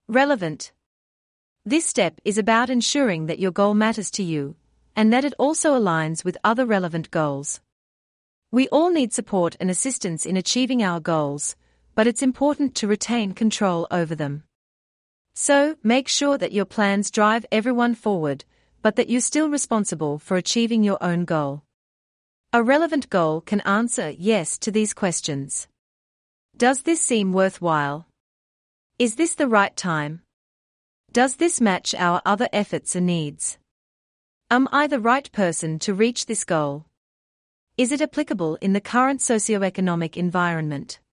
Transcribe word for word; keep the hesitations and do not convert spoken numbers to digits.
Relevant. This step is about ensuring that your goal matters to you, and that it also aligns with other relevant goals. We all need support and assistance in achieving our goals, but it's important to retain control over them. So, make sure that your plans drive everyone forward, but that you're still responsible for achieving your own goal. A relevant goal can answer yes to these questions. Does this seem worthwhile? Is this the right time? Does this match our other efforts and needs? Am I the right person to reach this goal? Is it applicable in the current socioeconomic environment?